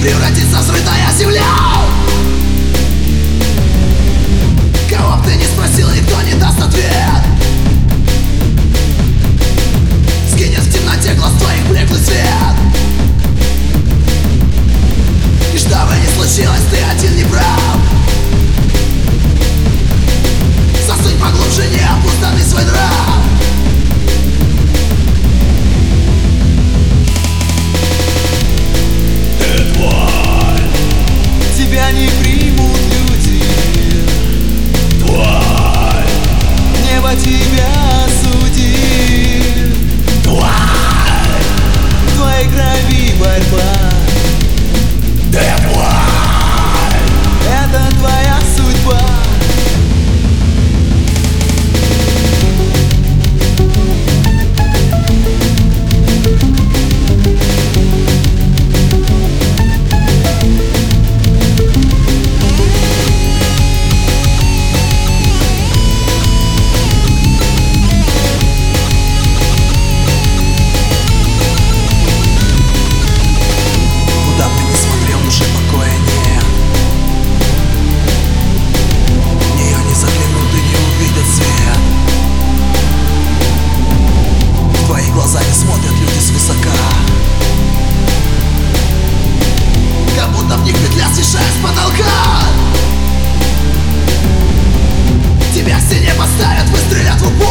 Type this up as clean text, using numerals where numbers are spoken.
превратится в взрытая земля. Кого б ты не спросил, никто не даст ответ. Сгинет в темноте глаз твоих блеклый свет. И что бы ни случилось, ты один не прав. Засунь поглубже необузданный свой нрав. Тебя не примут люди, Тварь! небо тебя осудит. Тварь! В твоей крови борьба, Ты тварь! это твоя судьба. Смотрят люди свысока, как будто в них петля свешает с потолка. Тебя к стене поставят, выстрелят в упор.